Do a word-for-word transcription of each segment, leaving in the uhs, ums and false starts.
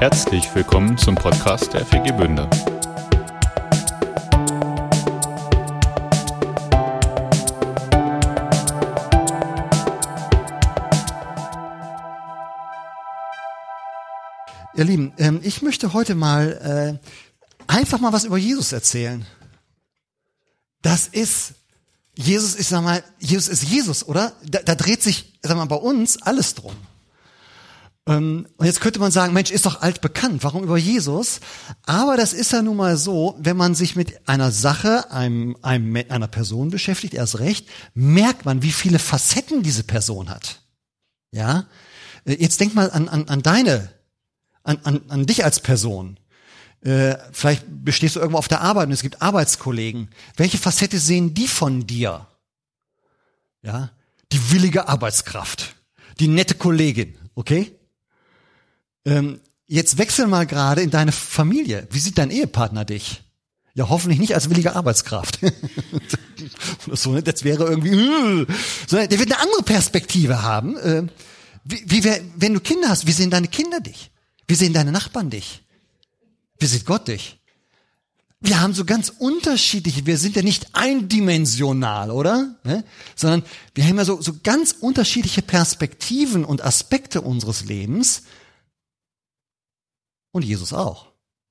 Herzlich willkommen zum Podcast der F E G Bünde. Ihr Lieben, ähm, ich möchte heute mal äh, einfach mal was über Jesus erzählen. Das ist, Jesus ist, sag mal, Jesus ist Jesus, oder? Da, da dreht sich, sag mal, bei uns alles drum. Ähm, und jetzt könnte man sagen, Mensch, ist doch altbekannt, warum über Jesus? Aber das ist ja nun mal so, wenn man sich mit einer Sache, einem, einem, einer Person beschäftigt, erst recht, merkt man, wie viele Facetten diese Person hat. Ja? Jetzt denk mal an, an, an deine, an, an, an dich als Person. Äh, vielleicht bestehst du irgendwo auf der Arbeit und es gibt Arbeitskollegen. Welche Facette sehen die von dir? Ja? Die willige Arbeitskraft. Die nette Kollegin, okay? Ähm, jetzt wechsel mal gerade in deine Familie. Wie sieht dein Ehepartner dich? Ja, hoffentlich nicht als willige Arbeitskraft. so, das wäre irgendwie, uh, sondern der wird eine andere Perspektive haben. Äh, wie, wie, wenn du Kinder hast, wie sehen deine Kinder dich? Wie sehen deine Nachbarn dich? Wie sieht Gott dich? Wir haben so ganz unterschiedliche, wir sind ja nicht eindimensional, oder? Ne? Sondern wir haben ja so, so ganz unterschiedliche Perspektiven und Aspekte unseres Lebens. Und Jesus auch.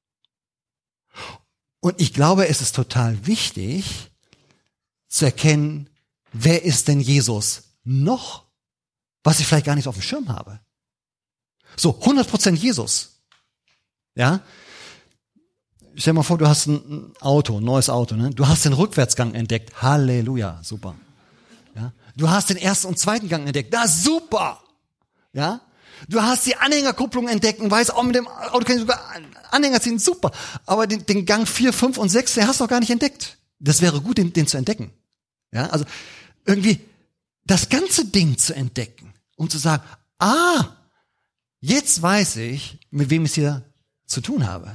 Und ich glaube, es ist total wichtig zu erkennen, wer ist denn Jesus noch, was ich vielleicht gar nicht auf dem Schirm habe. So, hundert Prozent Jesus. Ja? Stell dir mal vor, du hast ein Auto, ein neues Auto, ne? Du hast den Rückwärtsgang entdeckt. Halleluja, super. Ja? Du hast den ersten und zweiten Gang entdeckt. Na, super. Ja? Du hast die Anhängerkupplung entdeckt und weißt, auch mit dem Auto kann ich sogar Anhänger ziehen, super. Aber den, den Gang vier, fünf und sechs, den hast du noch gar nicht entdeckt. Das wäre gut, den, den zu entdecken. Ja, also irgendwie das ganze Ding zu entdecken, um zu sagen, ah, jetzt weiß ich, mit wem ich es hier zu tun habe.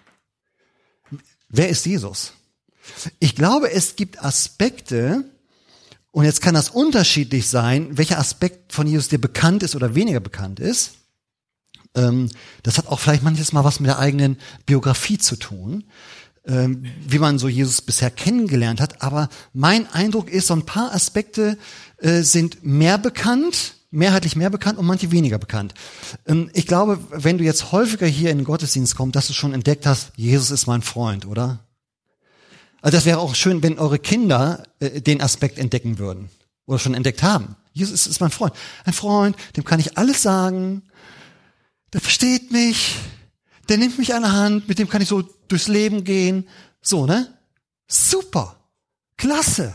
Wer ist Jesus? Ich glaube, es gibt Aspekte, und jetzt kann das unterschiedlich sein, welcher Aspekt von Jesus dir bekannt ist oder weniger bekannt ist. Ähm, das hat auch vielleicht manches Mal was mit der eigenen Biografie zu tun, ähm, wie man so Jesus bisher kennengelernt hat. Aber mein Eindruck ist, so ein paar Aspekte äh, sind mehr bekannt, mehrheitlich mehr bekannt und manche weniger bekannt. Ähm, ich glaube, wenn du jetzt häufiger hier in den Gottesdienst kommst, dass du schon entdeckt hast, Jesus ist mein Freund, oder? Also das wäre auch schön, wenn eure Kinder äh, den Aspekt entdecken würden oder schon entdeckt haben. Jesus ist mein Freund. Ein Freund, dem kann ich alles sagen, der versteht mich, der nimmt mich an der Hand, mit dem kann ich so durchs Leben gehen. So, ne? Super, klasse.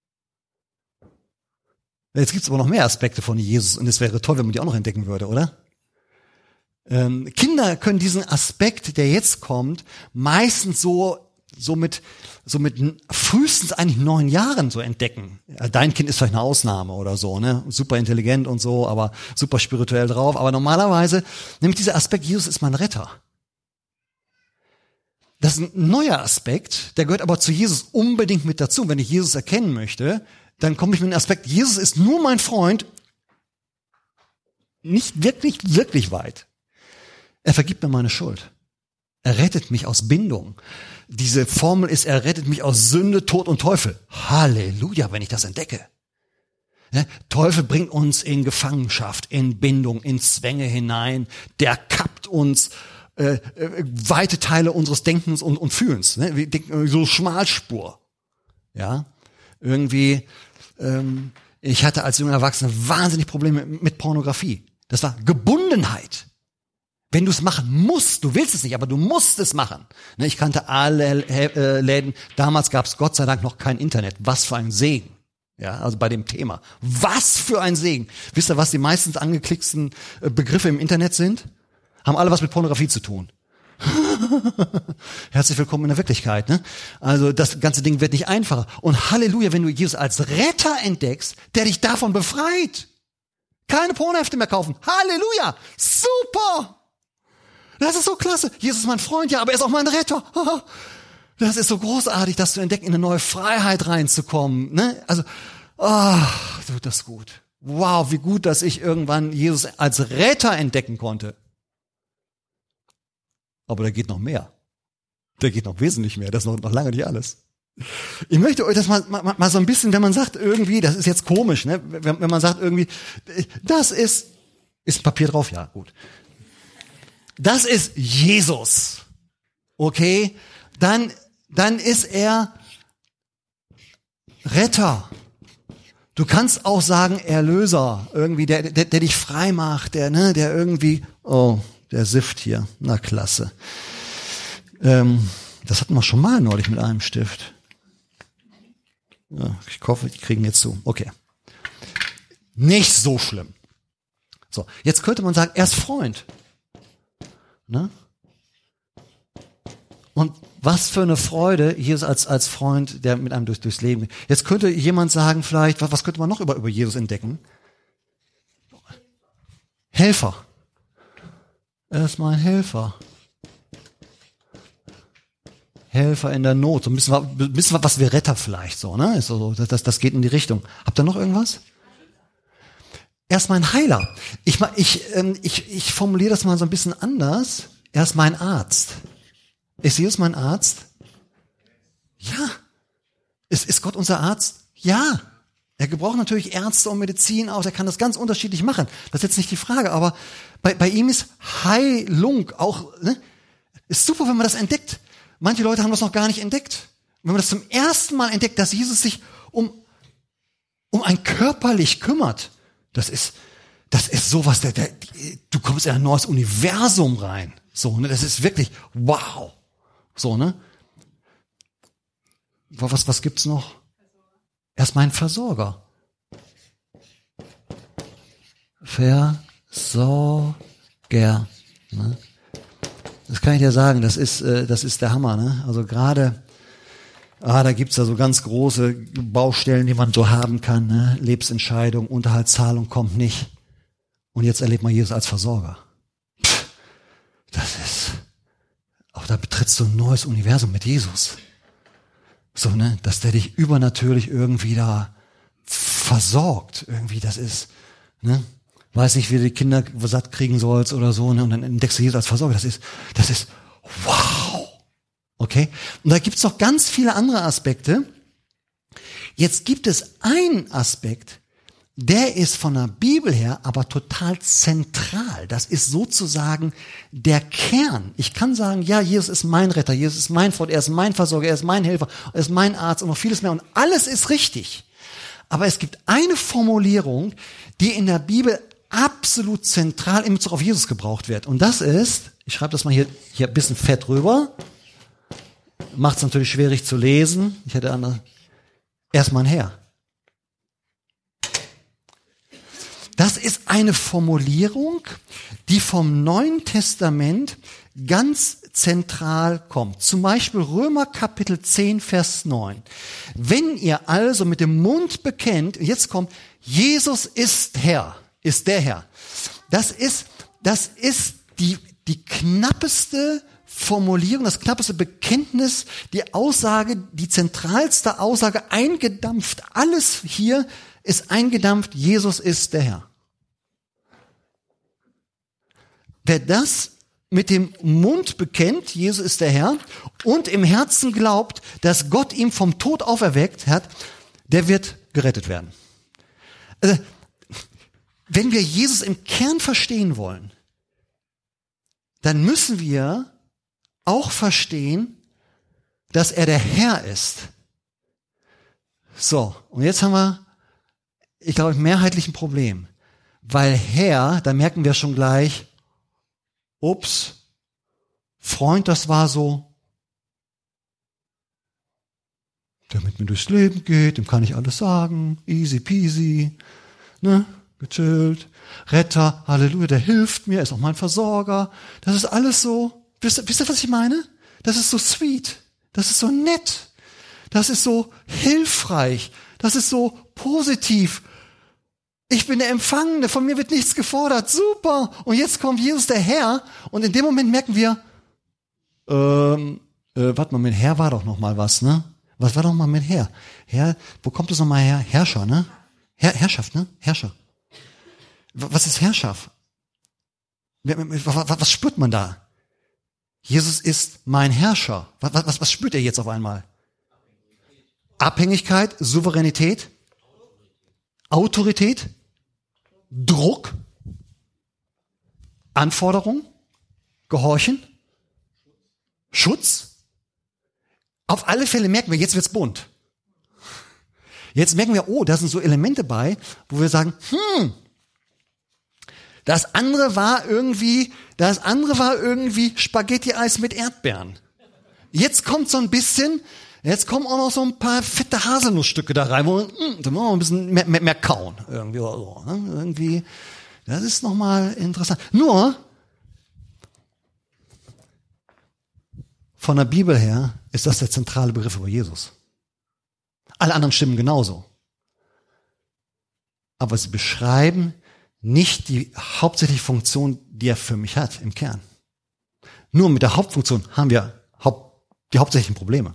Jetzt gibt's aber noch mehr Aspekte von Jesus und es wäre toll, wenn man die auch noch entdecken würde, oder? Ähm, Kinder können diesen Aspekt, der jetzt kommt, meistens so so mit, so mit frühestens eigentlich neun Jahren so entdecken. Ja, dein Kind ist vielleicht eine Ausnahme oder so, ne? Super intelligent und so, aber super spirituell drauf. Aber normalerweise, nämlich dieser Aspekt, Jesus ist mein Retter. Das ist ein neuer Aspekt, der gehört aber zu Jesus unbedingt mit dazu. Wenn ich Jesus erkennen möchte, dann komme ich mit dem Aspekt, Jesus ist nur mein Freund, nicht wirklich, wirklich weit. Er vergibt mir meine Schuld. Er rettet mich aus Bindung. Diese Formel ist, er rettet mich aus Sünde, Tod und Teufel. Halleluja, wenn ich das entdecke. Ne? Teufel bringt uns in Gefangenschaft, in Bindung, in Zwänge hinein. Der kappt uns äh, äh, weite Teile unseres Denkens und, und Fühlens. Ne? Wie, so Schmalspur. Ja, irgendwie. Ähm, ich hatte als junger Erwachsener wahnsinnig Probleme mit, mit Pornografie. Das war Gebundenheit. Wenn du es machen musst, du willst es nicht, aber du musst es machen. Ich kannte alle Läden. Damals gab es Gott sei Dank noch kein Internet. Was für ein Segen. Ja, also bei dem Thema. Was für ein Segen. Wisst ihr, was die meistens angeklicksten Begriffe im Internet sind? Haben alle was mit Pornografie zu tun. Herzlich willkommen in der Wirklichkeit. Ne? Also das ganze Ding wird nicht einfacher. Und Halleluja, wenn du Jesus als Retter entdeckst, der dich davon befreit. Keine Pornohefte mehr kaufen. Halleluja. Super. Das ist so klasse. Jesus ist mein Freund, ja, aber er ist auch mein Retter. Das ist so großartig, das zu entdecken, in eine neue Freiheit reinzukommen. Ne? Also, oh, tut das gut. Wow, wie gut, dass ich irgendwann Jesus als Retter entdecken konnte. Aber da geht noch mehr. Da geht noch wesentlich mehr. Das ist noch, noch lange nicht alles. Ich möchte euch das mal, mal, mal so ein bisschen, wenn man sagt irgendwie, das ist jetzt komisch, ne? Wenn, wenn man sagt irgendwie, das ist, ist ein Papier drauf? Ja, gut. Das ist Jesus. Okay? Dann, dann ist er Retter. Du kannst auch sagen Erlöser, irgendwie, der, der, der dich frei macht, der, ne, der irgendwie, oh, der Sift hier, na klasse. Ähm, das hatten wir schon mal neulich mit einem Stift. Ja, ich hoffe, die kriegen jetzt zu. Okay. Nicht so schlimm. So, jetzt könnte man sagen, er ist Freund. Ne? Und was für eine Freude, Jesus als, als Freund, der mit einem durch, durchs Leben geht. Jetzt könnte jemand sagen, vielleicht, was, was könnte man noch über, über Jesus entdecken? Helfer. Er ist mein Helfer. Helfer in der Not. So ein bisschen, ein bisschen was wie Retter vielleicht, so, ne? Ist so, das, das geht in die Richtung. Habt ihr noch irgendwas? Er ist mein Heiler. Ich, ich, ich, ich formuliere das mal so ein bisschen anders. Er ist mein Arzt. Ist Jesus mein Arzt? Ja. Ist, ist Gott unser Arzt? Ja. Er gebraucht natürlich Ärzte und Medizin aus. Er kann das ganz unterschiedlich machen. Das ist jetzt nicht die Frage. Aber bei, bei ihm ist Heilung auch, ne? Ist super, wenn man das entdeckt. Manche Leute haben das noch gar nicht entdeckt. Wenn man das zum ersten Mal entdeckt, dass Jesus sich um, um ein körperlich kümmert, das ist, das ist sowas, der, der, du kommst in ein neues Universum rein. So, ne, das ist wirklich, wow. So, ne? Was, was gibt's noch? Er ist mein Versorger. Versorger, ne? Das kann ich dir sagen, das ist, äh, das ist der Hammer, ne? Also gerade, ah, da gibt's da so ganz große Baustellen, die man so haben kann, ne? Lebensentscheidung, Unterhaltszahlung kommt nicht. Und jetzt erlebt man Jesus als Versorger. Pff, das ist, auch da betrittst du ein neues Universum mit Jesus. So, ne? Dass der dich übernatürlich irgendwie da versorgt. Irgendwie, das ist, ne? Weiß nicht, wie du die Kinder satt kriegen sollst oder so, ne? Und dann entdeckst du Jesus als Versorger. Das ist, das ist, wow. Okay? Und da gibt's noch ganz viele andere Aspekte. Jetzt gibt es einen Aspekt, der ist von der Bibel her aber total zentral. Das ist sozusagen der Kern. Ich kann sagen, ja, Jesus ist mein Retter, Jesus ist mein Freund, er ist mein Versorger, er ist mein Helfer, er ist mein Arzt und noch vieles mehr. Und alles ist richtig. Aber es gibt eine Formulierung, die in der Bibel absolut zentral in Bezug auf Jesus gebraucht wird. Und das ist, ich schreibe das mal hier, hier ein bisschen fett rüber, macht es natürlich schwierig zu lesen. Ich hätte andere, er ist mein Herr. Das ist eine Formulierung, die vom Neuen Testament ganz zentral kommt. Zum Beispiel Römer Kapitel zehn, Vers neun. Wenn ihr also mit dem Mund bekennt, jetzt kommt, Jesus ist Herr, ist der Herr. Das ist, das ist die, die knappeste Formulierung, das knappeste Bekenntnis, die Aussage, die zentralste Aussage, eingedampft. Alles hier ist eingedampft, Jesus ist der Herr. Wer das mit dem Mund bekennt, Jesus ist der Herr, und im Herzen glaubt, dass Gott ihn vom Tod auferweckt hat, der wird gerettet werden. Also, wenn wir Jesus im Kern verstehen wollen, dann müssen wir auch verstehen, dass er der Herr ist. So, und jetzt haben wir, ich glaube, mehrheitlich ein Problem. Weil Herr, da merken wir schon gleich, ups, Freund, das war so, der mit mir durchs Leben geht, dem kann ich alles sagen, easy peasy, ne, gechillt, Retter, Halleluja, der hilft mir, ist auch mein Versorger, das ist alles so, wisst ihr, wisst ihr, was ich meine? Das ist so sweet, das ist so nett, das ist so hilfreich, das ist so positiv. Ich bin der Empfangene, von mir wird nichts gefordert, super. Und jetzt kommt Jesus, der Herr, und in dem Moment merken wir, ähm, äh, warte mal, mit Herr war doch noch mal was, ne? Was war doch mal mit Herr? Herr, wo kommt es noch mal her? Herrscher, ne? Herr, Herrschaft, ne? Herrscher. Was ist Herrschaft? Was spürt man da? Jesus ist mein Herrscher. Was, was, was spürt er jetzt auf einmal? Abhängigkeit, Souveränität, Autorität, Druck, Anforderung, Gehorchen, Schutz. Auf alle Fälle merken wir, jetzt wird's bunt. Jetzt merken wir, oh, da sind so Elemente bei, wo wir sagen, hm, das andere war irgendwie, das andere war irgendwie Spaghetti-Eis mit Erdbeeren. Jetzt kommt so ein bisschen, jetzt kommen auch noch so ein paar fette Haselnussstücke da rein, wo wir, mh, da müssen wir ein bisschen mehr, mehr, mehr kauen. Irgendwie, oder so, ne? Irgendwie, das ist nochmal interessant. Nur, von der Bibel her ist das der zentrale Begriff über Jesus. Alle anderen stimmen genauso. Aber sie beschreiben nicht die hauptsächliche Funktion, die er für mich hat, im Kern. Nur mit der Hauptfunktion haben wir haupt, die hauptsächlichen Probleme.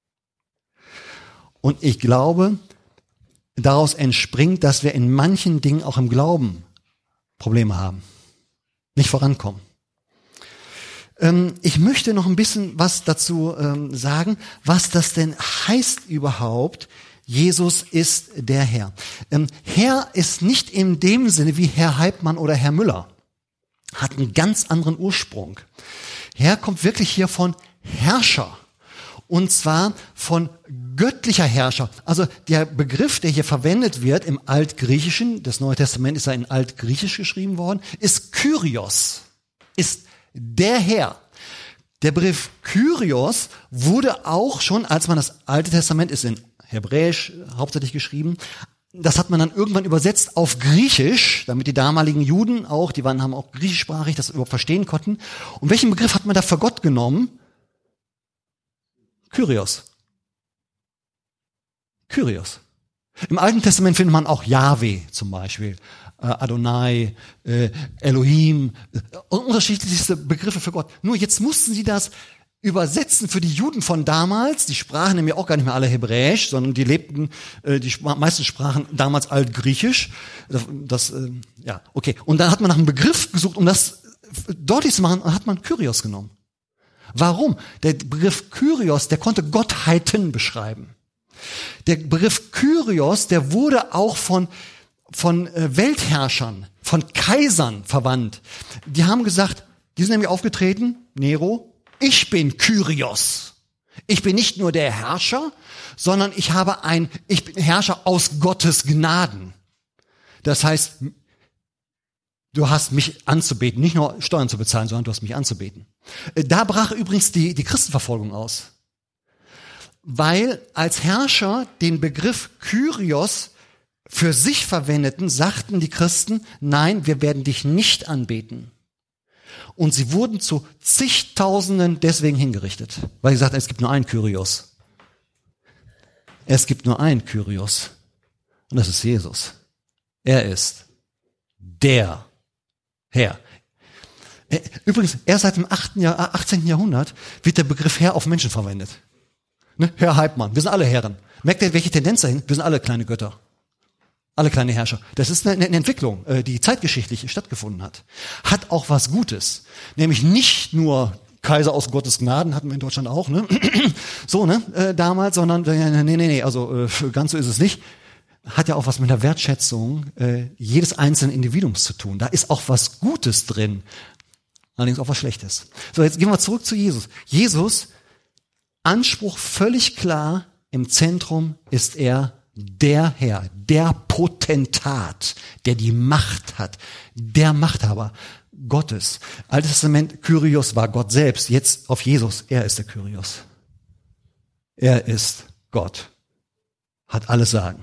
Und ich glaube, daraus entspringt, dass wir in manchen Dingen auch im Glauben Probleme haben. Nicht vorankommen. Ähm, ich möchte noch ein bisschen was dazu ähm, sagen, was das denn heißt überhaupt, Jesus ist der Herr. Ähm, Herr ist nicht in dem Sinne wie Herr Heipmann oder Herr Müller. Hat einen ganz anderen Ursprung. Herr kommt wirklich hier von Herrscher. Und zwar von göttlicher Herrscher. Also der Begriff, der hier verwendet wird im Altgriechischen, das Neue Testament ist ja in Altgriechisch geschrieben worden, ist Kyrios. Ist der Herr. Der Begriff Kyrios wurde auch schon, als man das Alte Testament ist in Hebräisch hauptsächlich geschrieben, das hat man dann irgendwann übersetzt auf Griechisch, damit die damaligen Juden auch, die waren, haben auch griechischsprachig, das überhaupt verstehen konnten. Und welchen Begriff hat man da für Gott genommen? Kyrios. Kyrios. Im Alten Testament findet man auch Jahwe zum Beispiel, äh, Adonai, äh, Elohim, äh, unterschiedlichste Begriffe für Gott. Nur jetzt mussten sie das übersetzen für die Juden von damals. Die sprachen nämlich auch gar nicht mehr alle Hebräisch, sondern die lebten, äh, die meisten sprachen damals Altgriechisch. Das, das äh, ja, okay. Und dann hat man nach einem Begriff gesucht, um das deutlich zu machen, und hat man Kyrios genommen. Warum? Der Begriff Kyrios, der konnte Gottheiten beschreiben. Der Begriff Kyrios, der wurde auch von von äh, Weltherrschern, von Kaisern verwandt. Die haben gesagt, die sind nämlich aufgetreten, Nero, ich bin Kyrios. Ich bin nicht nur der Herrscher, sondern ich habe ein, ich bin Herrscher aus Gottes Gnaden. Das heißt, du hast mich anzubeten, nicht nur Steuern zu bezahlen, sondern du hast mich anzubeten. Da brach übrigens die, die Christenverfolgung aus. Weil als Herrscher den Begriff Kyrios für sich verwendeten, sagten die Christen, nein, wir werden dich nicht anbeten. Und sie wurden zu zigtausenden deswegen hingerichtet, weil sie sagten, es gibt nur einen Kyrios. Es gibt nur einen Kyrios. Und das ist Jesus. Er ist der Herr. Übrigens, erst seit dem achtzehnten Jahrhundert wird der Begriff Herr auf Menschen verwendet. Ne? Herr Heipmann, wir sind alle Herren. Merkt ihr, welche Tendenz dahin? Wir sind alle kleine Götter. Alle kleine Herrscher. Das ist eine, eine Entwicklung, die zeitgeschichtlich stattgefunden hat. Hat auch was Gutes. Nämlich nicht nur Kaiser aus Gottes Gnaden, hatten wir in Deutschland auch, ne? So, ne, äh, damals, sondern, äh, nee, nee, nee, also äh, ganz so ist es nicht. Hat ja auch was mit der Wertschätzung äh, jedes einzelnen Individuums zu tun. Da ist auch was Gutes drin. Allerdings auch was Schlechtes. So, jetzt gehen wir zurück zu Jesus. Jesus, Anspruch völlig klar, im Zentrum ist er der Herr, der Potentat, der die Macht hat, der Machthaber Gottes. Altes Testament, Kyrios war Gott selbst, jetzt auf Jesus, er ist der Kyrios. Er ist Gott, hat alles Sagen.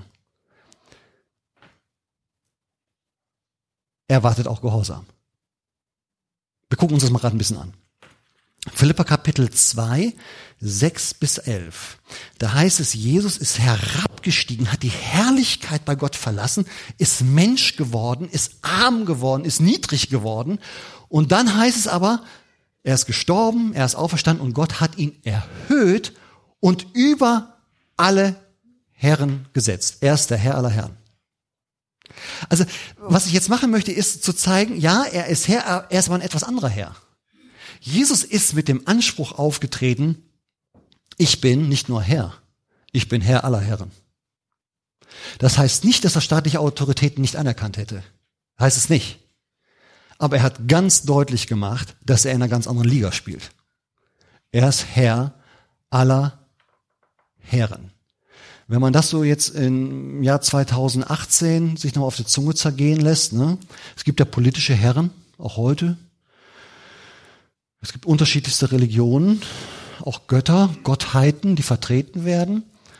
Er wartet auch Gehorsam. Wir gucken uns das mal gerade ein bisschen an. Philipper Kapitel zwei, sechs bis elf. Da heißt es, Jesus ist herabgestiegen, hat die Herrlichkeit bei Gott verlassen, ist Mensch geworden, ist arm geworden, ist niedrig geworden. Und dann heißt es aber, er ist gestorben, er ist auferstanden und Gott hat ihn erhöht und über alle Herren gesetzt. Er ist der Herr aller Herren. Also, was ich jetzt machen möchte, ist zu zeigen, ja, er ist Herr, er ist aber ein etwas anderer Herr. Jesus ist mit dem Anspruch aufgetreten, ich bin nicht nur Herr, ich bin Herr aller Herren. Das heißt nicht, dass er staatliche Autoritäten nicht anerkannt hätte. Heißt es nicht. Aber er hat ganz deutlich gemacht, dass er in einer ganz anderen Liga spielt. Er ist Herr aller Herren. Wenn man das so jetzt im Jahr zweitausendachtzehn sich noch auf die Zunge zergehen lässt, ne? Es gibt ja politische Herren, auch heute. Es gibt unterschiedlichste Religionen, auch Götter, Gottheiten, die vertreten werden.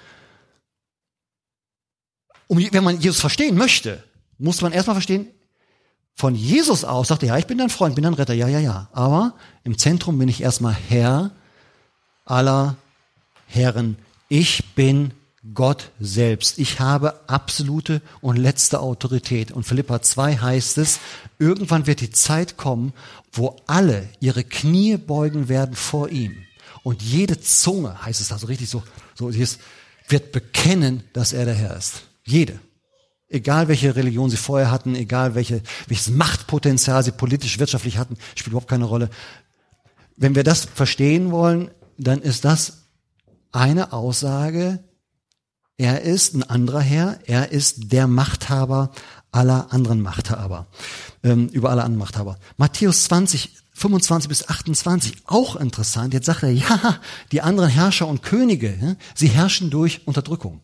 Um, wenn man Jesus verstehen möchte, muss man erstmal verstehen, von Jesus aus sagt er, ja, ich bin dein Freund, bin dein Retter, ja, ja, ja. Aber im Zentrum bin ich erstmal Herr aller Herren. Ich bin Gott selbst. Ich habe absolute und letzte Autorität. Und Philipper zwei heißt es, irgendwann wird die Zeit kommen, wo alle ihre Knie beugen werden vor ihm. Und jede Zunge, heißt es da so richtig so, so ist, wird bekennen, dass er der Herr ist. Jede. Egal welche Religion sie vorher hatten, egal welche, welches Machtpotenzial sie politisch, wirtschaftlich hatten, spielt überhaupt keine Rolle. Wenn wir das verstehen wollen, dann ist das eine Aussage, er ist ein anderer Herr, er ist der Machthaber aller anderen Machthaber, ähm, über alle anderen Machthaber. Matthäus zwanzig, fünfundzwanzig bis achtundzwanzig, auch interessant. Jetzt sagt er, ja, die anderen Herrscher und Könige, ja, sie herrschen durch Unterdrückung.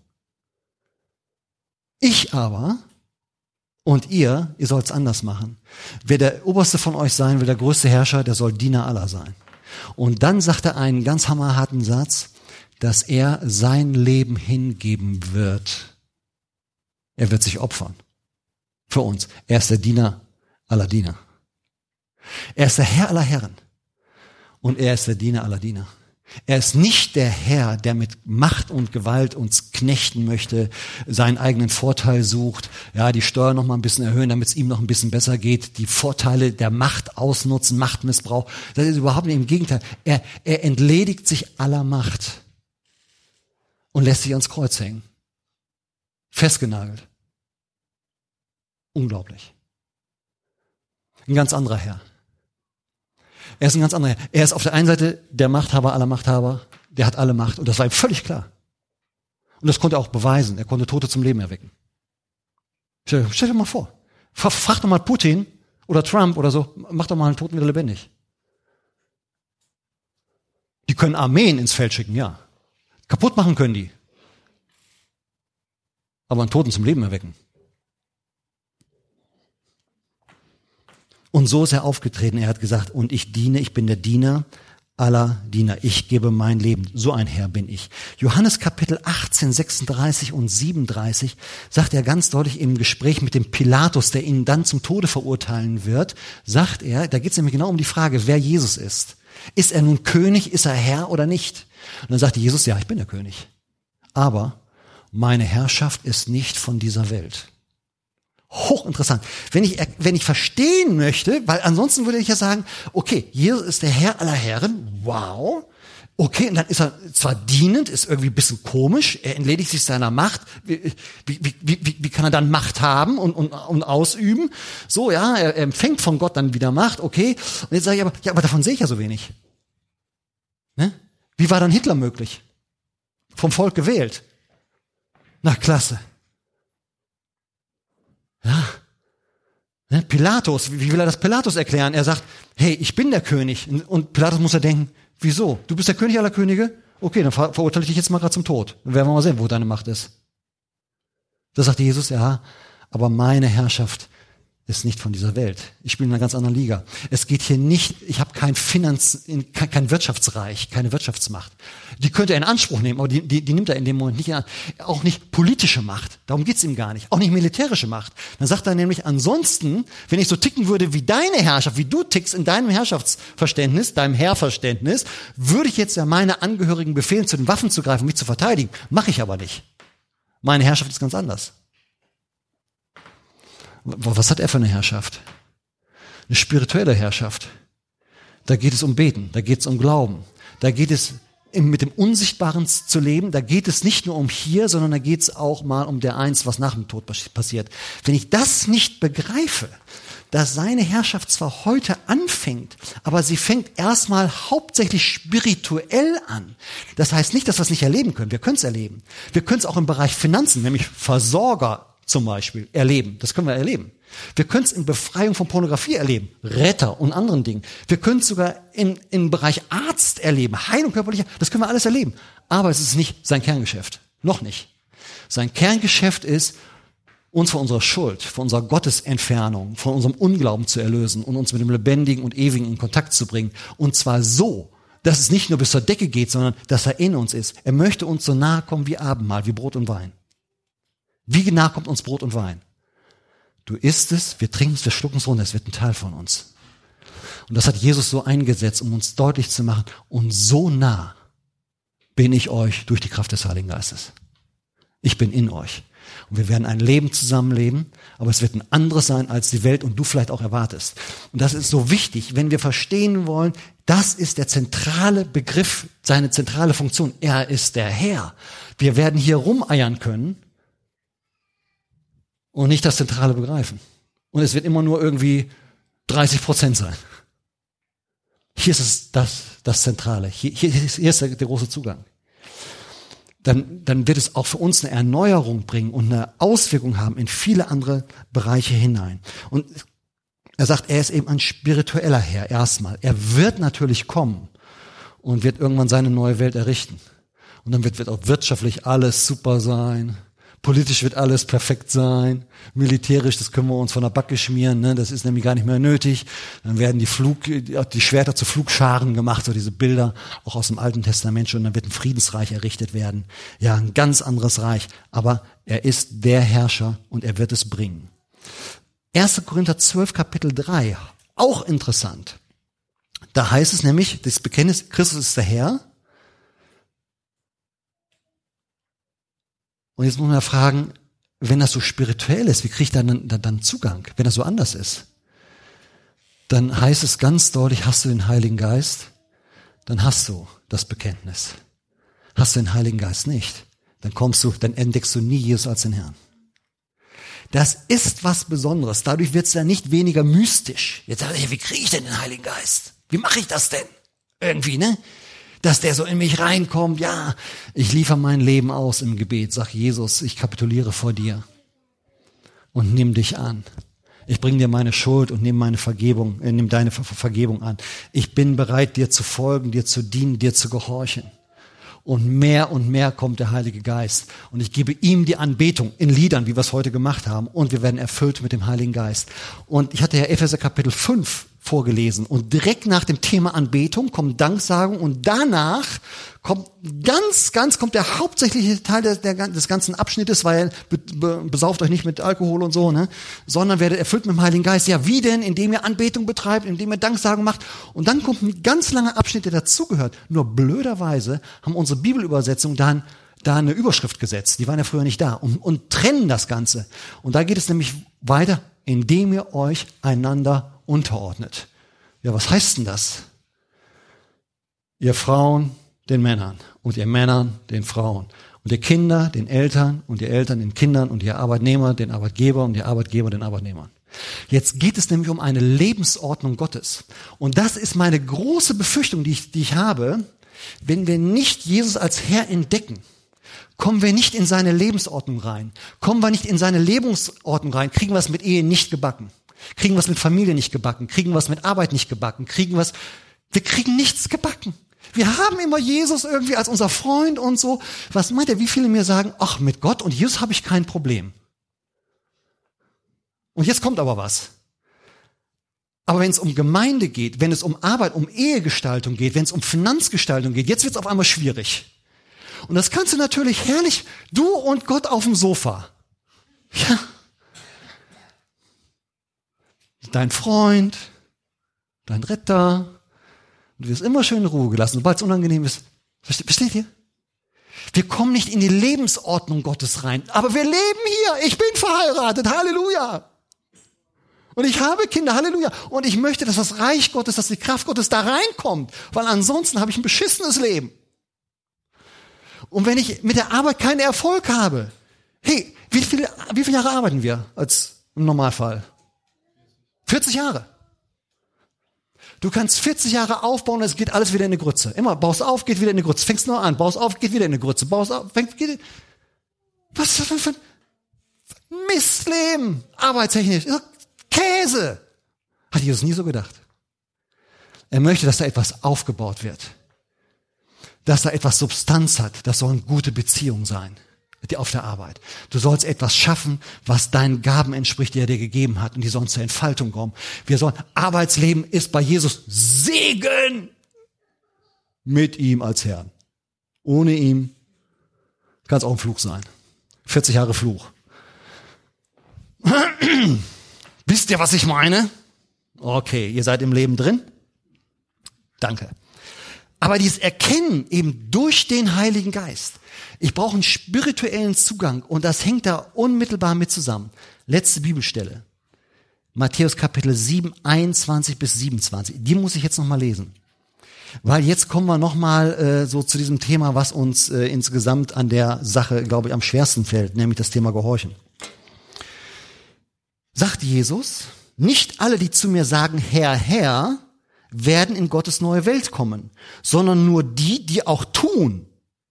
Ich aber und ihr, ihr sollt's anders machen. Wer der Oberste von euch sein will, der größte Herrscher, der soll Diener aller sein. Und dann sagt er einen ganz hammerharten Satz, dass er sein Leben hingeben wird. Er wird sich opfern. Für uns. Er ist der Diener aller Diener. Er ist der Herr aller Herren. Und er ist der Diener aller Diener. Er ist nicht der Herr, der mit Macht und Gewalt uns knechten möchte, seinen eigenen Vorteil sucht, ja, die Steuern noch mal ein bisschen erhöhen, damit es ihm noch ein bisschen besser geht, die Vorteile der Macht ausnutzen, Machtmissbrauch. Das ist überhaupt nicht, im Gegenteil. Er, er entledigt sich aller Macht und lässt sich ans Kreuz hängen. Festgenagelt. Unglaublich. Ein ganz anderer Herr. Er ist ein ganz anderer Herr. Er ist auf der einen Seite der Machthaber aller Machthaber, der hat alle Macht und das war ihm völlig klar. Und das konnte er auch beweisen. Er konnte Tote zum Leben erwecken. Stell, stell dir mal vor. Frag doch mal Putin oder Trump oder so, mach doch mal einen Toten wieder lebendig. Die können Armeen ins Feld schicken, ja. Kaputt machen können die. Aber einen Toten zum Leben erwecken. Und so ist er aufgetreten. Er hat gesagt, und ich diene, ich bin der Diener aller Diener. Ich gebe mein Leben. So ein Herr bin ich. Johannes Kapitel achtzehn, sechsunddreißig und siebenunddreißig sagt er ganz deutlich im Gespräch mit dem Pilatus, der ihn dann zum Tode verurteilen wird, sagt er, da geht es nämlich genau um die Frage, wer Jesus ist. Ist er nun König, ist er Herr oder nicht? Und dann sagte Jesus, ja, ich bin der König. Aber meine Herrschaft ist nicht von dieser Welt. Hochinteressant. Wenn ich, wenn ich verstehen möchte, weil ansonsten würde ich ja sagen, okay, Jesus ist der Herr aller Herren, wow. Okay, und dann ist er zwar dienend, ist irgendwie ein bisschen komisch, er entledigt sich seiner Macht. Wie, wie, wie, wie, wie kann er dann Macht haben und, und, und ausüben? So, ja, er, er empfängt von Gott dann wieder Macht, okay. Und jetzt sage ich aber, ja, aber davon sehe ich ja so wenig. Ne? Wie war dann Hitler möglich? Vom Volk gewählt. Na, klasse. Ja. Ne? Pilatus, wie will er das Pilatus erklären? Er sagt, hey, ich bin der König. Und Pilatus muss ja denken, wieso? Du bist der König aller Könige? Okay, dann ver- verurteile ich dich jetzt mal gerade zum Tod. Dann werden wir mal sehen, wo deine Macht ist. Da sagt Jesus, ja, aber meine Herrschaft ist nicht von dieser Welt. Ich bin in einer ganz anderen Liga. Es geht hier nicht, ich habe kein Finanz, kein, kein Wirtschaftsreich, keine Wirtschaftsmacht. Die könnte er in Anspruch nehmen, aber die, die, die nimmt er in dem Moment nicht an. Auch nicht politische Macht, darum geht's ihm gar nicht. Auch nicht militärische Macht. Dann sagt er nämlich, ansonsten, wenn ich so ticken würde wie deine Herrschaft, wie du tickst in deinem Herrschaftsverständnis, deinem Herrverständnis, würde ich jetzt ja meine Angehörigen befehlen, zu den Waffen zu greifen, mich zu verteidigen. Mache ich aber nicht. Meine Herrschaft ist ganz anders. Was hat er für eine Herrschaft? Eine spirituelle Herrschaft. Da geht es um Beten, da geht es um Glauben, da geht es mit dem Unsichtbaren zu leben. Da geht es nicht nur um hier, sondern da geht es auch mal um der Eins, was nach dem Tod passiert. Wenn ich das nicht begreife, dass seine Herrschaft zwar heute anfängt, aber sie fängt erstmal hauptsächlich spirituell an. Das heißt nicht, dass wir es nicht erleben können. Wir können es erleben. Wir können es auch im Bereich Finanzen, nämlich Versorger zum Beispiel, erleben. Das können wir erleben. Wir können es in Befreiung von Pornografie erleben, Retter und anderen Dingen. Wir können es sogar im, im Bereich Arzt erleben, Heilung körperlicher, das können wir alles erleben. Aber es ist nicht sein Kerngeschäft. Noch nicht. Sein Kerngeschäft ist, uns von unserer Schuld, von unserer Gottesentfernung, von unserem Unglauben zu erlösen und uns mit dem Lebendigen und Ewigen in Kontakt zu bringen. Und zwar so, dass es nicht nur bis zur Decke geht, sondern dass er in uns ist. Er möchte uns so nahe kommen wie Abendmahl, wie Brot und Wein. Wie nah kommt uns Brot und Wein? Du isst es, wir trinken es, wir schlucken es runter, es wird ein Teil von uns. Und das hat Jesus so eingesetzt, um uns deutlich zu machen, und so nah bin ich euch durch die Kraft des Heiligen Geistes. Ich bin in euch. Und wir werden ein Leben zusammenleben, aber es wird ein anderes sein, als die Welt und du vielleicht auch erwartest. Und das ist so wichtig, wenn wir verstehen wollen, das ist der zentrale Begriff, seine zentrale Funktion. Er ist der Herr. Wir werden hier rumeiern können und nicht das Zentrale begreifen. Und es wird immer nur irgendwie dreißig Prozent sein. Hier ist es das, das Zentrale. Hier, hier ist, hier ist der, der große Zugang. Dann, dann wird es auch für uns eine Erneuerung bringen und eine Auswirkung haben in viele andere Bereiche hinein. Und er sagt, er ist eben ein spiritueller Herr erstmal. Er wird natürlich kommen und wird irgendwann seine neue Welt errichten. Und dann wird, wird auch wirtschaftlich alles super sein. Politisch wird alles perfekt sein, militärisch, das können wir uns von der Backe schmieren, ne? Das ist nämlich gar nicht mehr nötig. Dann werden die Flug, die Schwerter zu Flugscharen gemacht, so diese Bilder, auch aus dem Alten Testament schon, dann wird ein Friedensreich errichtet werden. Ja, ein ganz anderes Reich, aber er ist der Herrscher und er wird es bringen. erster Korinther zwölf, Kapitel drei, auch interessant. Da heißt es nämlich, das Bekenntnis, Christus ist der Herr. Und jetzt muss man ja fragen, wenn das so spirituell ist, wie kriege ich dann, dann, dann Zugang, wenn das so anders ist? Dann heißt es ganz deutlich, hast du den Heiligen Geist, dann hast du das Bekenntnis. Hast du den Heiligen Geist nicht, dann kommst du, dann entdeckst du nie Jesus als den Herrn. Das ist was Besonderes. Dadurch wird es ja nicht weniger mystisch. Jetzt sag ich, wie kriege ich denn den Heiligen Geist? Wie mache ich das denn? Irgendwie, ne? Dass der so in mich reinkommt, ja, ich liefere mein Leben aus im Gebet, sag Jesus, ich kapituliere vor dir und nimm dich an. Ich bringe dir meine Schuld und nehme meine Vergebung, äh, nimm deine Ver- Vergebung an. Ich bin bereit, dir zu folgen, dir zu dienen, dir zu gehorchen. Und mehr und mehr kommt der Heilige Geist. Und ich gebe ihm die Anbetung in Liedern, wie wir es heute gemacht haben. Und wir werden erfüllt mit dem Heiligen Geist. Und ich hatte ja Epheser Kapitel fünf vorgelesen. Und direkt nach dem Thema Anbetung kommt Danksagung. Und danach kommt ganz, ganz, kommt der hauptsächliche Teil der, der, des ganzen Abschnittes, weil be, be, besauft euch nicht mit Alkohol und so, ne, sondern werdet erfüllt mit dem Heiligen Geist. Ja, wie denn? Indem ihr Anbetung betreibt, indem ihr Danksagung macht. Und dann kommt ein ganz langer Abschnitt, der dazugehört. Nur blöderweise haben unsere Bibelübersetzungen dann da eine Überschrift gesetzt. Die waren ja früher nicht da. Und, und trennen das Ganze. Und da geht es nämlich weiter, indem ihr euch einander unterordnet. Ja, was heißt denn das? Ihr Frauen den Männern und ihr Männern den Frauen und ihr Kinder den Eltern und ihr Eltern den Kindern und ihr Arbeitnehmer den Arbeitgeber und ihr Arbeitgeber den Arbeitnehmern. Jetzt geht es nämlich um eine Lebensordnung Gottes. Und das ist meine große Befürchtung, die ich, die ich habe. Wenn wir nicht Jesus als Herr entdecken, kommen wir nicht in seine Lebensordnung rein. Kommen wir nicht in seine Lebensordnung rein, kriegen wir es mit Ehe nicht gebacken. Kriegen wir es mit Familie nicht gebacken, kriegen wir es mit Arbeit nicht gebacken, kriegen wir es, wir kriegen nichts gebacken. Wir haben immer Jesus irgendwie als unser Freund und so. Was meint ihr, wie viele mir sagen, ach, mit Gott und Jesus habe ich kein Problem. Und jetzt kommt aber was. Aber wenn es um Gemeinde geht, wenn es um Arbeit, um Ehegestaltung geht, wenn es um Finanzgestaltung geht, jetzt wird es auf einmal schwierig. Und das kannst du natürlich herrlich, du und Gott auf dem Sofa. Ja. Dein Freund, dein Retter. Du wirst immer schön in Ruhe gelassen, sobald es unangenehm ist. Versteht ihr? Wir kommen nicht in die Lebensordnung Gottes rein. Aber wir leben hier. Ich bin verheiratet. Halleluja. Und ich habe Kinder. Halleluja. Und ich möchte, dass das Reich Gottes, dass die Kraft Gottes da reinkommt. Weil ansonsten habe ich ein beschissenes Leben. Und wenn ich mit der Arbeit keinen Erfolg habe, hey, wie viele, wie viele Jahre arbeiten wir als im Normalfall? vierzig Jahre. Du kannst vierzig Jahre aufbauen und es geht alles wieder in die Grütze. Immer baust auf, geht wieder in die Grütze. Fängst neu an, baust auf, geht wieder in die Grütze. Baust auf, fängst, geht. Was ist das für ein Missleben? Arbeitstechnisch. Käse. Hat Jesus nie so gedacht. Er möchte, dass da etwas aufgebaut wird. Dass da etwas Substanz hat. Das sollen gute Beziehungen sein. Auf der Arbeit. Du sollst etwas schaffen, was deinen Gaben entspricht, die er dir gegeben hat, und die sollen zur Entfaltung kommen. Wir sollen, Arbeitsleben ist bei Jesus Segen mit ihm als Herrn. Ohne ihn kann es auch ein Fluch sein. vierzig Jahre Fluch. Wisst ihr, was ich meine? Okay, ihr seid im Leben drin? Danke. Aber dieses Erkennen eben durch den Heiligen Geist. Ich brauche einen spirituellen Zugang und das hängt da unmittelbar mit zusammen. Letzte Bibelstelle. Matthäus Kapitel sieben, einundzwanzig bis siebenundzwanzig. Die muss ich jetzt nochmal lesen. Weil jetzt kommen wir nochmal äh, so zu diesem Thema, was uns äh, insgesamt an der Sache, glaube ich, am schwersten fällt, nämlich das Thema Gehorchen. Sagt Jesus, nicht alle, die zu mir sagen, Herr, Herr, werden in Gottes neue Welt kommen, sondern nur die, die auch tun.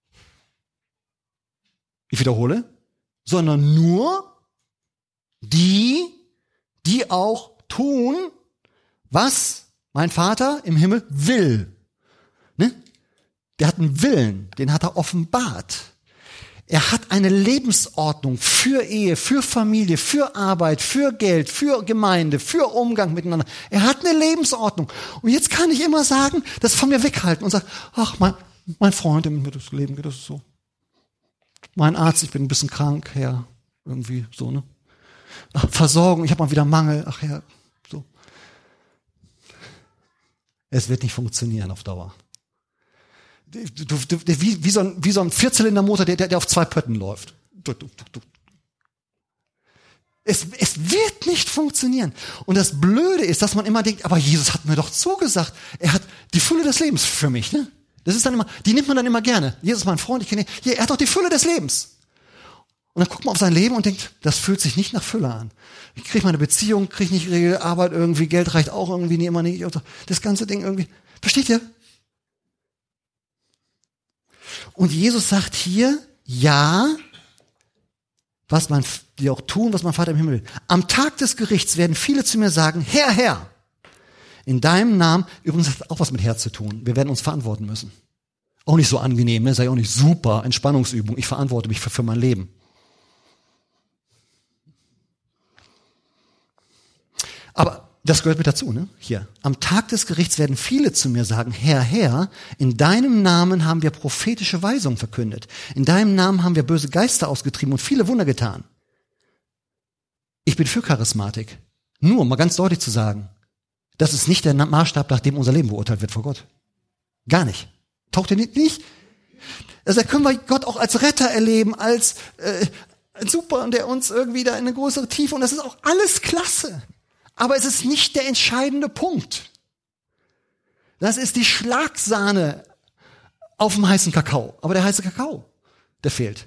Ich wiederhole, sondern nur die, die auch tun, was mein Vater im Himmel will. Ne? Der hat einen Willen, den hat er offenbart. Er hat eine Lebensordnung für Ehe, für Familie, für Arbeit, für Geld, für Gemeinde, für Umgang miteinander. Er hat eine Lebensordnung. Und jetzt kann ich immer sagen, das von mir weghalten und sagen, ach, mein, mein Freund, im Leben geht das so. Mein Arzt, ich bin ein bisschen krank, Herr, irgendwie so, ne? Ach, Versorgung, ich habe mal wieder Mangel, ach Herr, so. Es wird nicht funktionieren auf Dauer. Du, du, du, wie, wie, so ein, wie so ein Vierzylindermotor, der, der auf zwei Pötten läuft. Du, du, du. Es, es wird nicht funktionieren. Und das Blöde ist, dass man immer denkt, aber Jesus hat mir doch zugesagt, er hat die Fülle des Lebens für mich, ne? Das ist dann immer, die nimmt man dann immer gerne. Jesus ist mein Freund, ich kenne ihn. Ja, er hat doch die Fülle des Lebens. Und dann guckt man auf sein Leben und denkt, das fühlt sich nicht nach Fülle an. Ich kriege meine Beziehung, kriege nicht Regel, Arbeit irgendwie, Geld reicht auch irgendwie nie, immer nicht. Das ganze Ding irgendwie. Versteht ihr? Und Jesus sagt hier, ja, was man, die auch tun, was mein Vater im Himmel will. Am Tag des Gerichts werden viele zu mir sagen, Herr, Herr. In deinem Namen, übrigens hat das auch was mit Herz zu tun. Wir werden uns verantworten müssen. Auch nicht so angenehm, ne? Sei auch nicht super, Entspannungsübung. Ich verantworte mich für, für mein Leben. Aber das gehört mit dazu, ne? Hier. Am Tag des Gerichts werden viele zu mir sagen, Herr, Herr, in deinem Namen haben wir prophetische Weisungen verkündet. In deinem Namen haben wir böse Geister ausgetrieben und viele Wunder getan. Ich bin für Charismatik. Nur, um mal ganz deutlich zu sagen, das ist nicht der Maßstab, nach dem unser Leben beurteilt wird vor Gott. Gar nicht. Taucht er nicht? nicht? Also da können wir Gott auch als Retter erleben, als äh, super, der uns irgendwie da in eine größere Tiefe, und das ist auch alles klasse. Aber es ist nicht der entscheidende Punkt. Das ist die Schlagsahne auf dem heißen Kakao. Aber der heiße Kakao, der fehlt.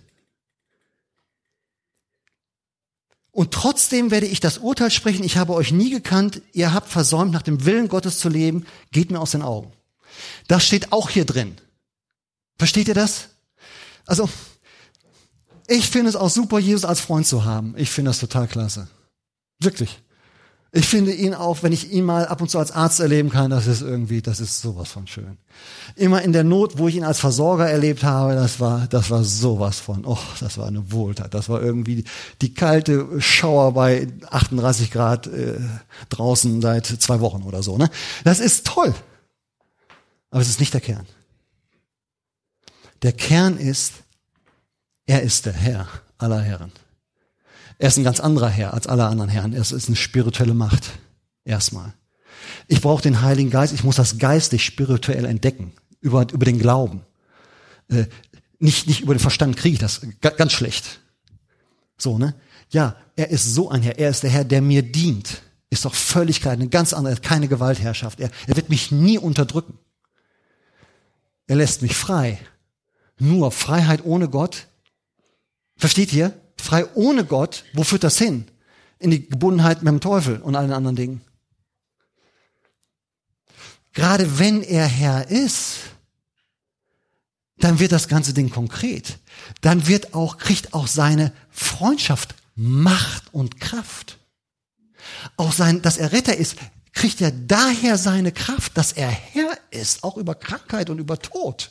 Und trotzdem werde ich das Urteil sprechen, ich habe euch nie gekannt, ihr habt versäumt, nach dem Willen Gottes zu leben, geht mir aus den Augen. Das steht auch hier drin. Versteht ihr das? Also, ich finde es auch super, Jesus als Freund zu haben. Ich finde das total klasse. Wirklich. Ich finde ihn auch, wenn ich ihn mal ab und zu als Arzt erleben kann, das ist irgendwie, das ist sowas von schön. Immer in der Not, wo ich ihn als Versorger erlebt habe, das war, das war sowas von, oh, das war eine Wohltat. Das war irgendwie die kalte Schauer bei achtunddreißig Grad äh, draußen seit zwei Wochen oder so, ne? Das ist toll. Aber es ist nicht der Kern. Der Kern ist, er ist der Herr aller Herren. Er ist ein ganz anderer Herr als alle anderen Herren. Er ist eine spirituelle Macht. Erstmal. Ich brauche den Heiligen Geist. Ich muss das geistig spirituell entdecken. Über, über den Glauben. Äh, nicht, nicht über den Verstand kriege ich das. G- ganz schlecht. So, ne? Ja, er ist so ein Herr. Er ist der Herr, der mir dient. Ist doch völlig klar. Eine ganz andere, keine Gewaltherrschaft. Er, er wird mich nie unterdrücken. Er lässt mich frei. Nur Freiheit ohne Gott. Versteht ihr? Frei ohne Gott, wo führt das hin? In die Gebundenheit mit dem Teufel und allen anderen Dingen. Gerade wenn er Herr ist, dann wird das ganze Ding konkret. Dann wird auch, kriegt auch seine Freundschaft Macht und Kraft. Auch sein, dass er Retter ist, kriegt er daher seine Kraft, dass er Herr ist, auch über Krankheit und über Tod.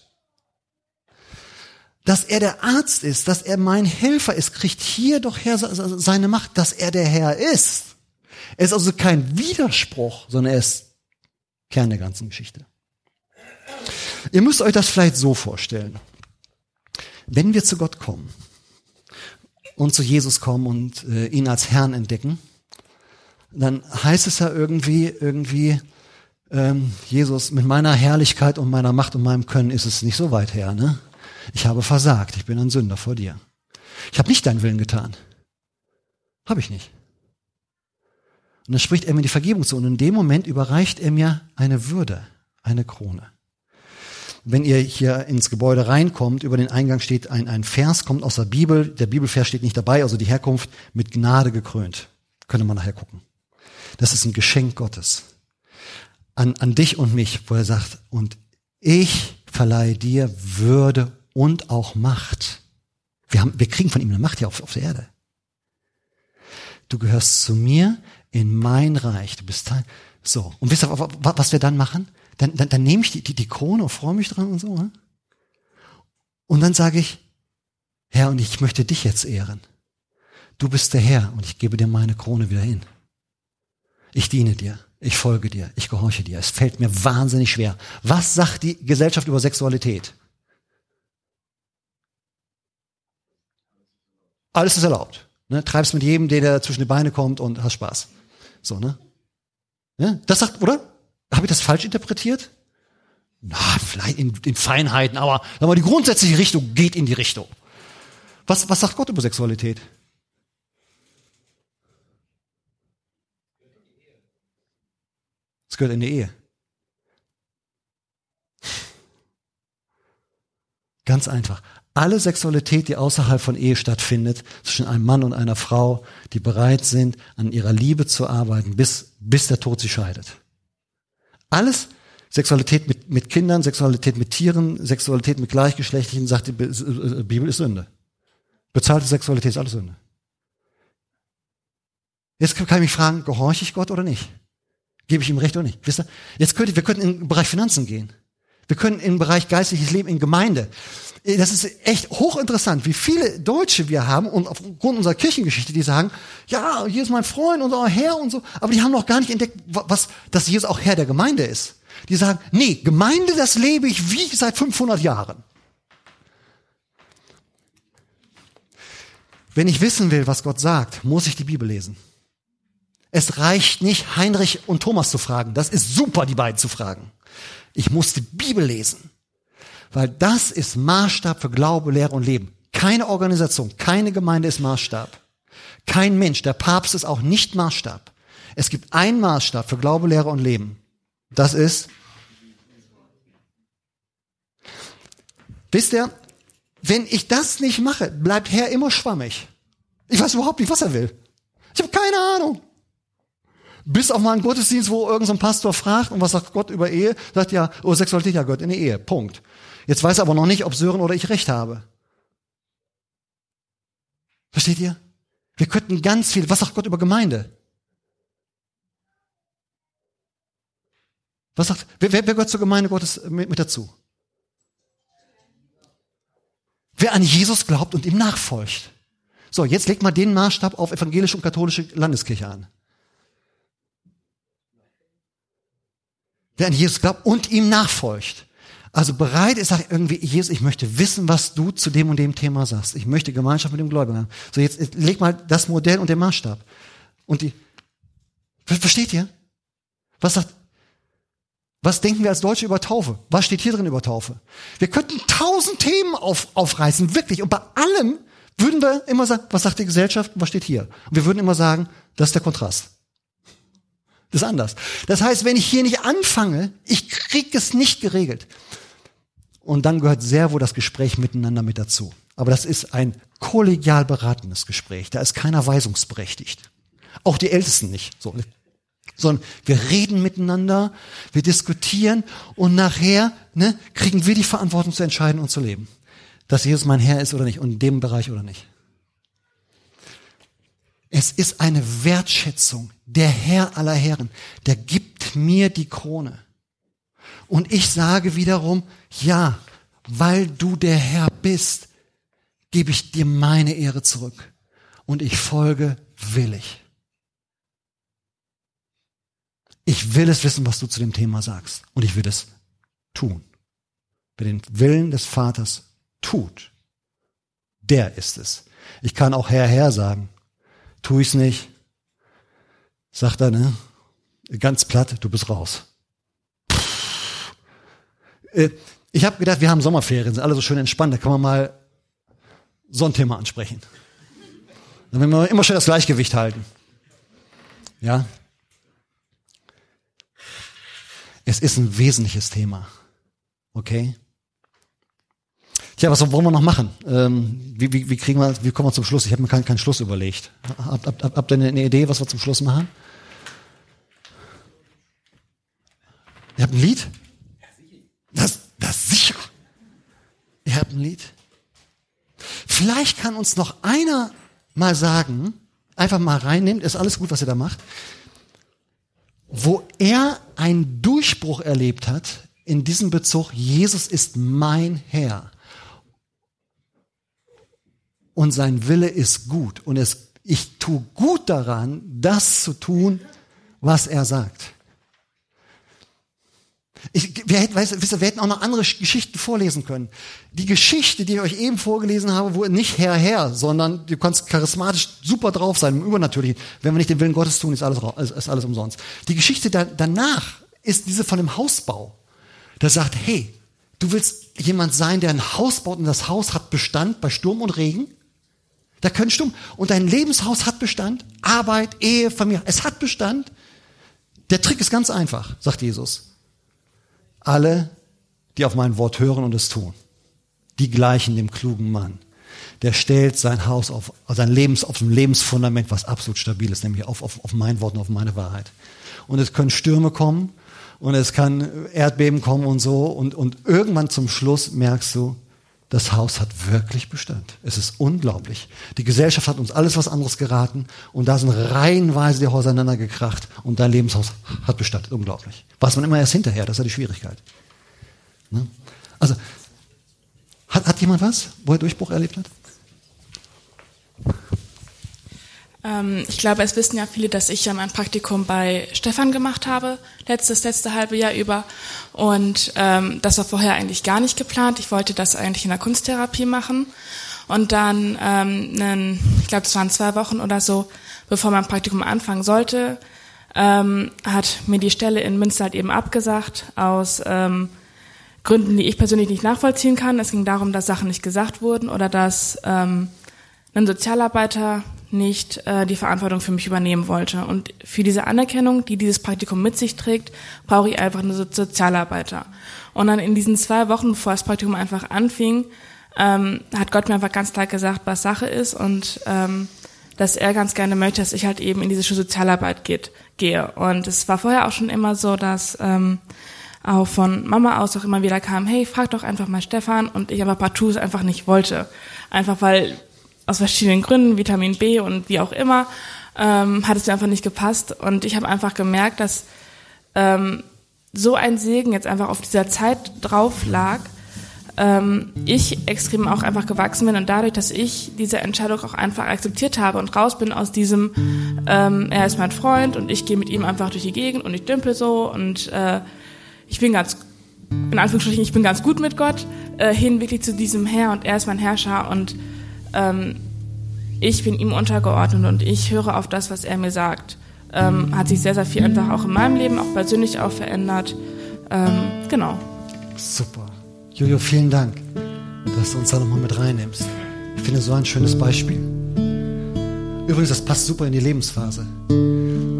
Dass er der Arzt ist, dass er mein Helfer ist, kriegt hier doch her seine Macht, dass er der Herr ist. Er ist also kein Widerspruch, sondern er ist Kern der ganzen Geschichte. Ihr müsst euch das vielleicht so vorstellen. Wenn wir zu Gott kommen und zu Jesus kommen und äh, ihn als Herrn entdecken, dann heißt es ja irgendwie, irgendwie, ähm, Jesus, mit meiner Herrlichkeit und meiner Macht und meinem Können ist es nicht so weit her, ne? Ich habe versagt, ich bin ein Sünder vor dir. Ich habe nicht deinen Willen getan. Habe ich nicht. Und dann spricht er mir die Vergebung zu und in dem Moment überreicht er mir eine Würde, eine Krone. Wenn ihr hier ins Gebäude reinkommt, über den Eingang steht ein, ein Vers, kommt aus der Bibel, der Bibelvers steht nicht dabei, also die Herkunft mit Gnade gekrönt. Könnte man nachher gucken. Das ist ein Geschenk Gottes. An, an dich und mich, wo er sagt, und ich verleihe dir Würde und auch Macht. Wir haben, wir kriegen von ihm eine Macht hier auf, auf der Erde. Du gehörst zu mir in mein Reich. Du bist Teil. So. Und wisst ihr, was wir dann machen? Dann, dann, dann nehme ich die, die, die Krone und freue mich dran und so. Ne? Und dann sage ich, Herr, und ich möchte dich jetzt ehren. Du bist der Herr und ich gebe dir meine Krone wieder hin. Ich diene dir. Ich folge dir. Ich gehorche dir. Es fällt mir wahnsinnig schwer. Was sagt die Gesellschaft über Sexualität? Alles ist erlaubt. Ne? Treib's mit jedem, der da zwischen die Beine kommt und hast Spaß. So, ne? Ja? Das sagt, oder? Habe ich das falsch interpretiert? Na, vielleicht in, in Feinheiten, aber, aber die grundsätzliche Richtung geht in die Richtung. Was, was sagt Gott über Sexualität? Es gehört in die Ehe. Ganz einfach. Alle Sexualität, die außerhalb von Ehe stattfindet, zwischen einem Mann und einer Frau, die bereit sind, an ihrer Liebe zu arbeiten, bis, bis der Tod sie scheidet. Alles, Sexualität mit, mit Kindern, Sexualität mit Tieren, Sexualität mit Gleichgeschlechtlichen, sagt die Bibel, ist Sünde. Bezahlte Sexualität ist alles Sünde. Jetzt kann ich mich fragen, gehorche ich Gott oder nicht? Gebe ich ihm Recht oder nicht? Wisst ihr? Jetzt könnte, wir könnten in den Bereich Finanzen gehen. Wir können in den Bereich geistliches Leben in Gemeinde. Das ist echt hochinteressant, wie viele Deutsche wir haben und aufgrund unserer Kirchengeschichte, die sagen, ja, hier ist mein Freund, unser Herr und so, aber die haben noch gar nicht entdeckt, was, dass Jesus auch Herr der Gemeinde ist. Die sagen, nee, Gemeinde, das lebe ich wie seit fünfhundert Jahren. Wenn ich wissen will, was Gott sagt, muss ich die Bibel lesen. Es reicht nicht, Heinrich und Thomas zu fragen. Das ist super, die beiden zu fragen. Ich muss die Bibel lesen. Weil das ist Maßstab für Glaube, Lehre und Leben. Keine Organisation, keine Gemeinde ist Maßstab. Kein Mensch, der Papst ist auch nicht Maßstab. Es gibt einen Maßstab für Glaube, Lehre und Leben. Das ist, wisst ihr, wenn ich das nicht mache, bleibt Herr immer schwammig. Ich weiß überhaupt nicht, was er will. Ich habe keine Ahnung. Bis auf mal einen Gottesdienst, wo irgendein so Pastor fragt, und was sagt Gott über Ehe? Sagt ja, oh, Sexualität, ja, gehört in die Ehe. Punkt. Jetzt weiß er aber noch nicht, ob Sören oder ich recht habe. Versteht ihr? Wir könnten ganz viel, was sagt Gott über Gemeinde? Was sagt, wer, wer gehört zur Gemeinde Gottes mit, mit dazu? Wer an Jesus glaubt und ihm nachfolgt. So, jetzt legt mal den Maßstab auf evangelische und katholische Landeskirche an. Wer an Jesus glaubt und ihm nachfolgt. Also bereit ist, sagt irgendwie, Jesus, ich möchte wissen, was du zu dem und dem Thema sagst. Ich möchte Gemeinschaft mit dem Gläubigen haben. So, jetzt, jetzt leg mal das Modell und den Maßstab. Und die, versteht ihr? Was sagt, was denken wir als Deutsche über Taufe? Was steht hier drin über Taufe? Wir könnten tausend Themen auf, aufreißen, wirklich. Und bei allem würden wir immer sagen, was sagt die Gesellschaft, was steht hier? Und wir würden immer sagen, das ist der Kontrast. Das ist anders. Das heißt, wenn ich hier nicht anfange, ich kriege es nicht geregelt. Und dann gehört sehr wohl das Gespräch miteinander mit dazu. Aber das ist ein kollegial beratendes Gespräch. Da ist keiner weisungsberechtigt. Auch die Ältesten nicht. So, sondern wir reden miteinander, wir diskutieren und nachher ne, kriegen wir die Verantwortung zu entscheiden und zu leben. Dass Jesus mein Herr ist oder nicht und in dem Bereich oder nicht. Es ist eine Wertschätzung. Der Herr aller Herren, der gibt mir die Krone. Und ich sage wiederum, ja, weil du der Herr bist, gebe ich dir meine Ehre zurück. Und ich folge willig. Ich will es wissen, was du zu dem Thema sagst. Und ich will es tun. Wer den Willen des Vaters tut, der ist es. Ich kann auch Herr, Herr sagen. Tu ich's nicht, sagt er, ne? Ganz platt, du bist raus. Äh, ich habe gedacht, wir haben Sommerferien, sind alle so schön entspannt, da kann man mal so ein Thema ansprechen. Dann werden wir immer schön das Gleichgewicht halten. Ja? Es ist ein wesentliches Thema. Okay? Tja, was wollen wir noch machen? Ähm, wie, wie, wie kriegen wir, wie kommen wir zum Schluss? Ich habe mir keinen, keinen Schluss überlegt. Habt hab, hab, habt ihr eine Idee, was wir zum Schluss machen? Ihr habt ein Lied? Das, das sicher. Ihr habt ein Lied? Vielleicht kann uns noch einer mal sagen, einfach mal reinnimmt, ist alles gut, was ihr da macht, wo er einen Durchbruch erlebt hat in diesem Bezug, Jesus ist mein Herr. Und sein Wille ist gut. Und es, ich tue gut daran, das zu tun, was er sagt. Ich, wir, hätten, weißt, wisst ihr, wir hätten auch noch andere Geschichten vorlesen können. Die Geschichte, die ich euch eben vorgelesen habe, wo nicht Herr, Herr, sondern du kannst charismatisch super drauf sein, im Übernatürlichen. Wenn wir nicht den Willen Gottes tun, ist alles, ist alles umsonst. Die Geschichte da, danach ist diese von dem Hausbau. Der sagt, hey, du willst jemand sein, der ein Haus baut und das Haus hat Bestand bei Sturm und Regen? Da können Sturm. Und dein Lebenshaus hat Bestand. Arbeit, Ehe, Familie. Es hat Bestand. Der Trick ist ganz einfach, sagt Jesus. Alle, die auf mein Wort hören und es tun, die gleichen dem klugen Mann. Der stellt sein Haus auf, sein Lebens, auf dem Lebensfundament, was absolut stabil ist, nämlich auf, auf, auf mein Wort und auf meine Wahrheit. Und es können Stürme kommen und es kann Erdbeben kommen und so. Und, und irgendwann zum Schluss merkst du, das Haus hat wirklich Bestand. Es ist unglaublich. Die Gesellschaft hat uns alles was anderes geraten und da sind reihenweise die Häuser aneinander gekracht und dein Lebenshaus hat Bestand. Unglaublich. Weiß man immer erst hinterher, das ist ja die Schwierigkeit. Ne? Also, hat, hat jemand was, wo er Durchbruch erlebt hat? Ähm, ich glaube, es wissen ja viele, dass ich ja mein Praktikum bei Stefan gemacht habe, letztes, letzte halbe Jahr über. Und ähm, das war vorher eigentlich gar nicht geplant. Ich wollte das eigentlich in der Kunsttherapie machen. Und dann, ähm, einen, ich glaube, es waren zwei Wochen oder so, bevor mein Praktikum anfangen sollte, ähm, hat mir die Stelle in Münster halt eben abgesagt, aus ähm, Gründen, die ich persönlich nicht nachvollziehen kann. Es ging darum, dass Sachen nicht gesagt wurden oder dass ähm, ein Sozialarbeiter nicht äh, die Verantwortung für mich übernehmen wollte. Und für diese Anerkennung, die dieses Praktikum mit sich trägt, brauche ich einfach einen so- Sozialarbeiter. Und dann in diesen zwei Wochen, bevor das Praktikum einfach anfing, ähm, hat Gott mir einfach ganz klar gesagt, was Sache ist und ähm, dass er ganz gerne möchte, dass ich halt eben in diese Sozialarbeit geht, gehe. Und es war vorher auch schon immer so, dass ähm, auch von Mama aus auch immer wieder kam, hey, frag doch einfach mal Stefan. Und ich aber partout es einfach nicht wollte. Einfach weil aus verschiedenen Gründen, Vitamin B und wie auch immer, ähm, hat es mir einfach nicht gepasst. Und ich habe einfach gemerkt, dass ähm, so ein Segen jetzt einfach auf dieser Zeit drauf lag, ähm, ich extrem auch einfach gewachsen bin und dadurch, dass ich diese Entscheidung auch einfach akzeptiert habe und raus bin aus diesem, ähm, er ist mein Freund und ich gehe mit ihm einfach durch die Gegend und ich dümpel so und äh, ich bin ganz, in Anführungsstrichen, ich bin ganz gut mit Gott, äh, hin wirklich zu diesem Herr und er ist mein Herrscher und ähm, ich bin ihm untergeordnet und ich höre auf das, was er mir sagt. Ähm, hat sich sehr, sehr viel einfach auch in meinem Leben, auch persönlich auch verändert. Ähm, genau. Super. Jojo, vielen Dank, dass du uns da nochmal mit reinnimmst. Ich finde so ein schönes Beispiel. Übrigens, das passt super in die Lebensphase.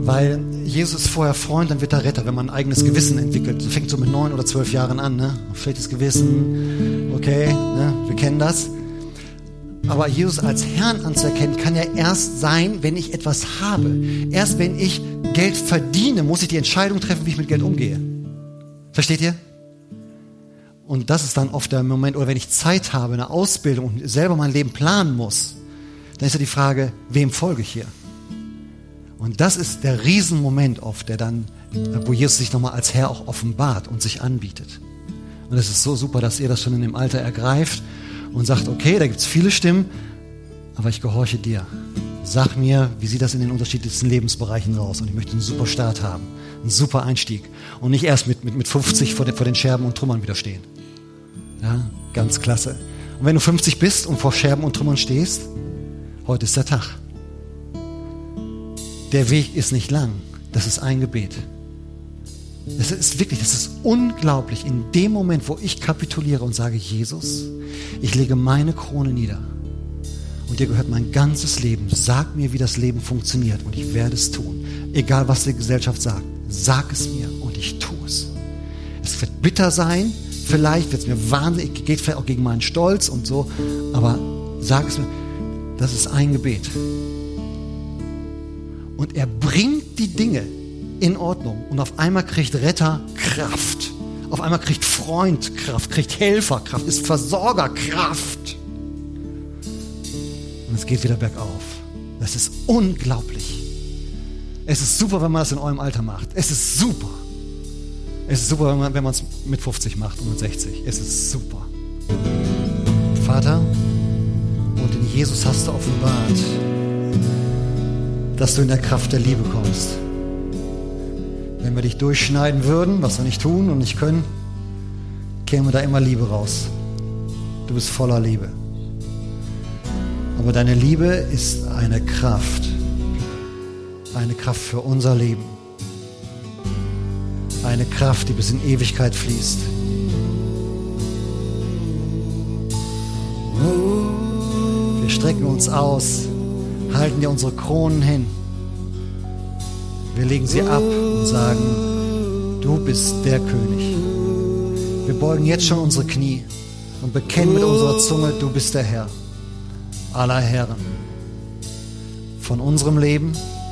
Weil Jesus ist vorher Freund, dann wird er Retter, wenn man ein eigenes Gewissen entwickelt. Das fängt so mit neun oder zwölf Jahren an, ne? Schlechtes Gewissen, okay, ne? Wir kennen das. Aber Jesus als Herrn anzuerkennen, kann ja erst sein, wenn ich etwas habe. Erst wenn ich Geld verdiene, muss ich die Entscheidung treffen, wie ich mit Geld umgehe. Versteht ihr? Und das ist dann oft der Moment, oder wenn ich Zeit habe, eine Ausbildung und selber mein Leben planen muss, dann ist ja die Frage, wem folge ich hier? Und das ist der Riesenmoment oft, der dann, wo Jesus sich nochmal als Herr auch offenbart und sich anbietet. Und es ist so super, dass ihr das schon in dem Alter ergreift und sagt, okay, da gibt es viele Stimmen, aber ich gehorche dir. Sag mir, wie sieht das in den unterschiedlichsten Lebensbereichen raus? Und ich möchte einen super Start haben, einen super Einstieg. Und nicht erst mit, mit, mit fünfzig vor den, vor den Scherben und Trümmern wieder stehen. Ja, ganz klasse. Und wenn du fünfzig bist und vor Scherben und Trümmern stehst, heute ist der Tag. Der Weg ist nicht lang, das ist ein Gebet. Das ist wirklich, das ist unglaublich. In dem Moment, wo ich kapituliere und sage, Jesus, ich lege meine Krone nieder und dir gehört mein ganzes Leben. Sag mir, wie das Leben funktioniert und ich werde es tun. Egal, was die Gesellschaft sagt, sag es mir und ich tue es. Es wird bitter sein, vielleicht wird es mir wahnsinnig, geht vielleicht auch gegen meinen Stolz und so, aber sag es mir, das ist ein Gebet. Und er bringt die Dinge in Ordnung. Und auf einmal kriegt Retter Kraft. Auf einmal kriegt Freund Kraft, kriegt Helfer Kraft, ist Versorger Kraft. Und es geht wieder bergauf. Das ist unglaublich. Es ist super, wenn man das in eurem Alter macht. Es ist super. Es ist super, wenn man wenn man es mit fünfzig macht und mit sechzig. Es ist super. Vater, und in Jesus hast du offenbart, dass du in der Kraft der Liebe kommst. Wenn wir dich durchschneiden würden, was wir nicht tun und nicht können, käme da immer Liebe raus. Du bist voller Liebe. Aber deine Liebe ist eine Kraft. Eine Kraft für unser Leben. Eine Kraft, die bis in Ewigkeit fließt. Wir strecken uns aus, halten dir unsere Kronen hin. Wir legen sie ab und sagen, du bist der König. Wir beugen jetzt schon unsere Knie und bekennen mit unserer Zunge, du bist der Herr aller Herren. Von unserem Leben.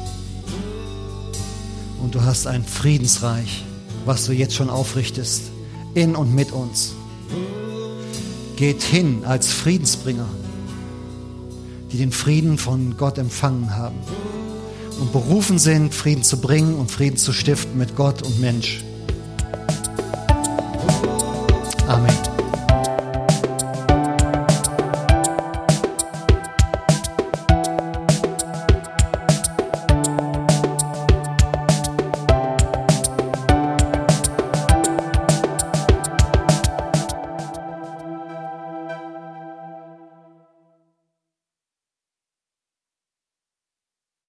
Und du hast ein Friedensreich, was du jetzt schon aufrichtest, in und mit uns. Geht hin als Friedensbringer, die den Frieden von Gott empfangen haben und berufen sind, Frieden zu bringen und Frieden zu stiften mit Gott und Mensch. Amen.